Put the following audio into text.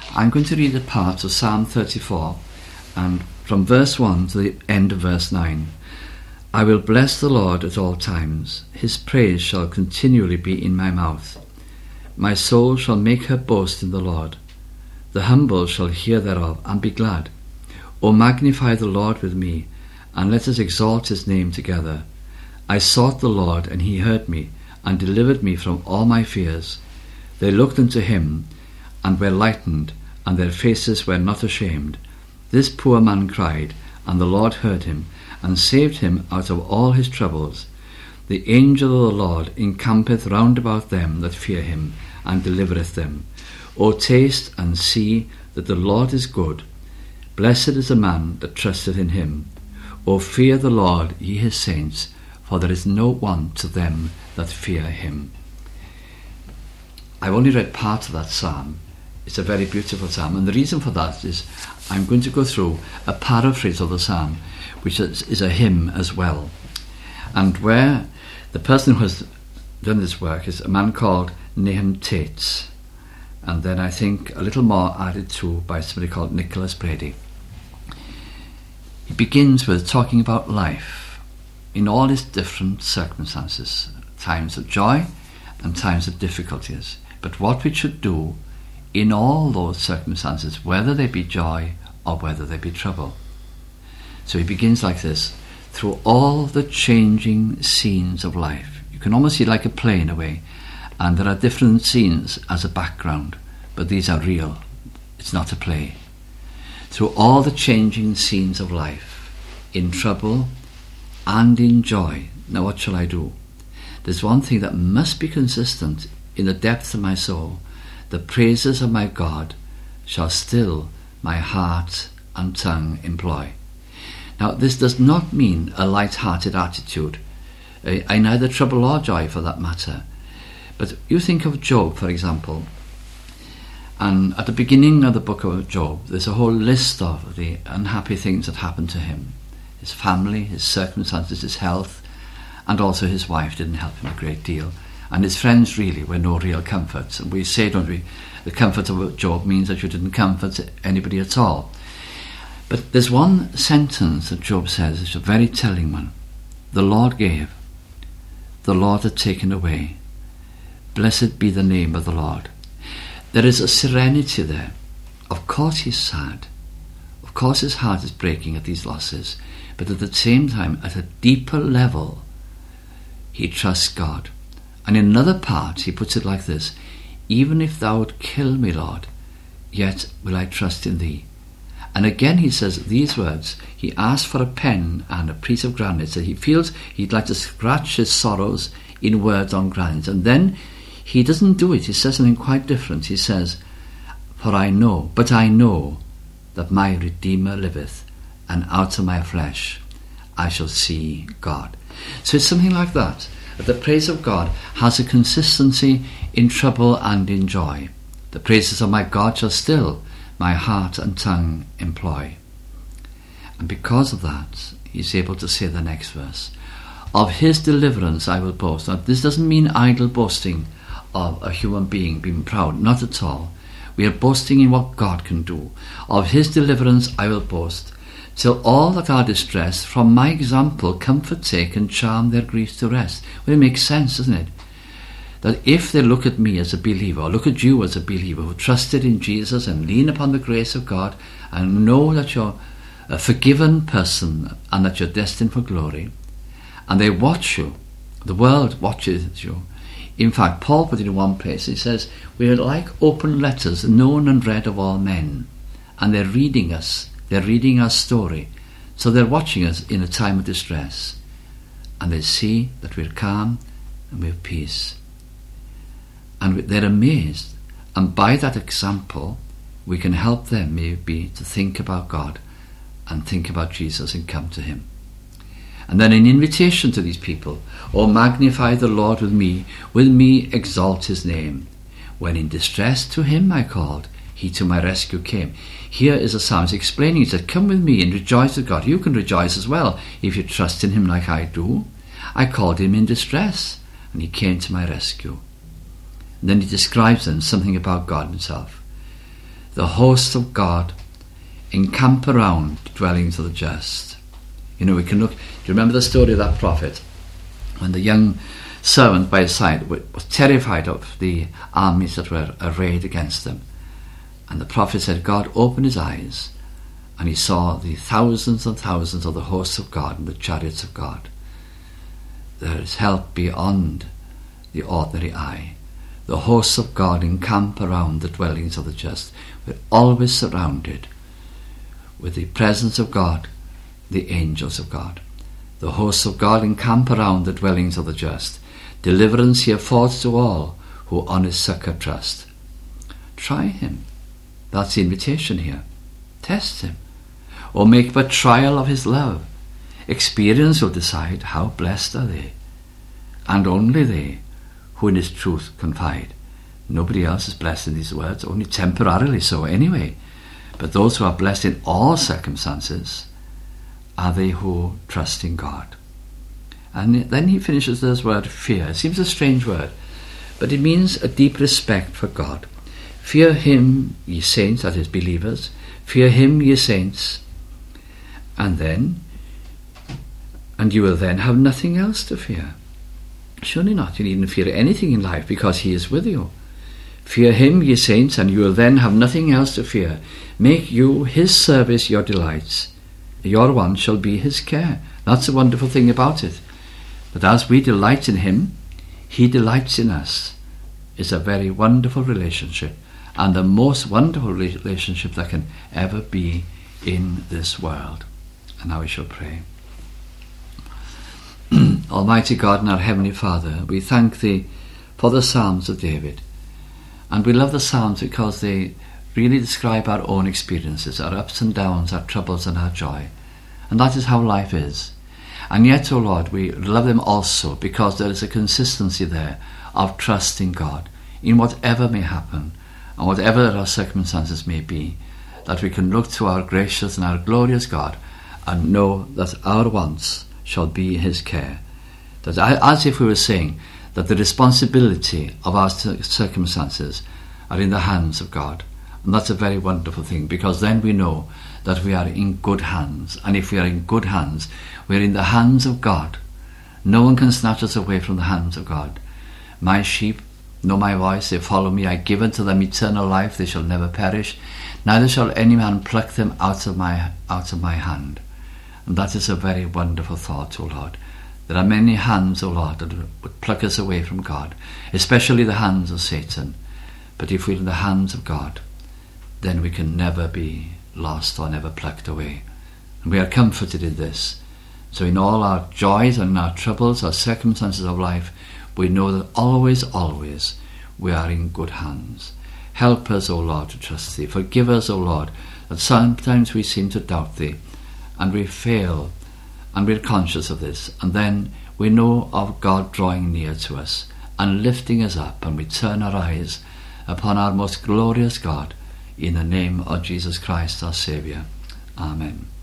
I'm going to read a part of Psalm 34, and from verse 1 to the end of verse 9. I will bless the Lord at all times. His praise shall continually be in my mouth. My soul shall make her boast in the Lord. The humble shall hear thereof and be glad. O magnify the Lord with me, and let us exalt his name together. I sought the Lord, and he heard me, and delivered me from all my fears. They looked unto him, and were lightened, and their faces were not ashamed. This poor man cried, and the Lord heard him, and saved him out of all his troubles. The angel of the Lord encampeth round about them that fear him, and delivereth them. O taste and see that the Lord is good. Blessed is the man that trusteth in him. O fear the Lord, ye his saints, for there is no want to them that fear him. I've only read part of that psalm. It's a very beautiful psalm, and the reason for that is I'm going to go through a paraphrase of the psalm, which is a hymn as well, and where the person who has done this work is a man called Nahum Tate, and then I think a little more added to by somebody called Nicholas Brady. He begins with talking about life in all its different circumstances, times of joy and times of difficulties, but what we should do in all those circumstances, whether they be joy or whether they be trouble. So he begins like this: through all the changing scenes of life. You can almost see like a play in a way, and there are different scenes as a background, but these are real. It's not a play. Through all the changing scenes of life, in trouble and in joy. Now what shall I do? There's one thing that must be consistent in the depths of my soul. The praises of my God shall still my heart and tongue employ. Now this does not mean a light-hearted attitude, in either trouble or joy for that matter. But you think of Job, for example, and at the beginning of the book of Job, there's a whole list of the unhappy things that happened to him. His family, his circumstances, his health, and also his wife didn't help him a great deal. And his friends really were no real comfort. And we say, don't we, the comfort of Job means that you didn't comfort anybody at all. But there's one sentence that Job says, it's a very telling one. The Lord gave, the Lord had taken away. Blessed be the name of the Lord. There is a serenity there. Of course he's sad. Of course his heart is breaking at these losses. But at the same time, at a deeper level, he trusts God. And in another part, he puts it like this: even if thou would kill me, Lord, yet will I trust in thee. And again he says these words. He asks for a pen and a piece of granite, so he feels he'd like to scratch his sorrows in words on granite. And then he doesn't do it. He says something quite different. He says, but I know that my Redeemer liveth, and out of my flesh I shall see God. So it's something like that. The praise of God has a consistency in trouble and in joy. The praises of my God shall still my heart and tongue employ. And because of that, he's able to say the next verse: of his deliverance I will boast. Now this doesn't mean idle boasting of a human being being proud, not at all. We are boasting in what God can do. Of his deliverance I will boast, till all that are distressed from my example comfort take, and charm their griefs to rest. Well, it makes sense, doesn't it? That if they look at me as a believer, or look at you as a believer who trusted in Jesus and lean upon the grace of God and know that you're a forgiven person and that you're destined for glory, and they watch you, the world watches you. In fact, Paul put it in one place, he says, we are like open letters known and read of all men, and they're reading us. They're reading our story. So they're watching us in a time of distress. And they see that we're calm and we have peace. And they're amazed. And by that example, we can help them maybe to think about God and think about Jesus and come to him. And then an invitation to these people: O magnify the Lord with me exalt his name. When in distress to him I called, he to my rescue came. Here is a psalmist explaining. He said, come with me and rejoice with God. You can rejoice as well if you trust in him like I do. I called him in distress, and he came to my rescue. And then he describes then something about God himself. the hosts of God encamp around the dwellings of the just. You know, we can look, do you remember the story of that prophet? When the young servant by his side was terrified of the armies that were arrayed against them. And the prophet said, God opened his eyes, and he saw the thousands and thousands of the hosts of God and the chariots of God. There is help beyond the ordinary eye. The hosts of God encamp around the dwellings of the just. We're always surrounded with the presence of God, the angels of God. The hosts of God encamp around the dwellings of the just. Deliverance he affords to all who on his succour trust. Try him. That's the invitation here. Test him. Or make but trial of his love. Experience will decide how blessed are they. And only they who in his truth confide. Nobody else is blessed in these words, only temporarily so anyway. But those who are blessed in all circumstances are they who trust in God. And then he finishes this word fear. It seems a strange word, but it means a deep respect for God. Fear him, ye saints, that is, believers. Fear him, ye saints. And you will then have nothing else to fear. Surely not. You needn't fear anything in life because he is with you. Fear him, ye saints, and you will then have nothing else to fear. Make you his service your delights. Your one shall be his care. That's the wonderful thing about it. But as we delight in him, he delights in us. It's a very wonderful relationship, and the most wonderful relationship that can ever be in this world. And now we shall pray. Almighty God and our Heavenly Father, we thank thee for the Psalms of David. And we love the Psalms because they really describe our own experiences, our ups and downs, our troubles and our joy. And that is how life is. And yet, O Lord, we love them also because there is a consistency there of trust in God, in whatever may happen, and whatever our circumstances may be, that we can look to our gracious and our glorious God and know that our wants shall be his care. That as if we were saying that the responsibility of our circumstances are in the hands of God. And that's a very wonderful thing, because then we know that we are in good hands. And if we are in good hands, we're in the hands of God. No one can snatch us away from the hands of God. My sheep know my voice, they follow me. I give unto them eternal life, they shall never perish, neither shall any man pluck them out of my hand. And that is a very wonderful thought, O Lord. There are many hands, O Lord, that would pluck us away from God, especially the hands of Satan. But if we're in the hands of God, then we can never be lost or never plucked away. And we are comforted in this. So in all our joys and our troubles, our circumstances of life, we know that always, always, we are in good hands. Help us, O Lord, to trust thee. Forgive us, O Lord, that sometimes we seem to doubt thee, and we fail, and we're conscious of this. And then we know of God drawing near to us and lifting us up, and we turn our eyes upon our most glorious God, in the name of Jesus Christ, our Saviour. Amen.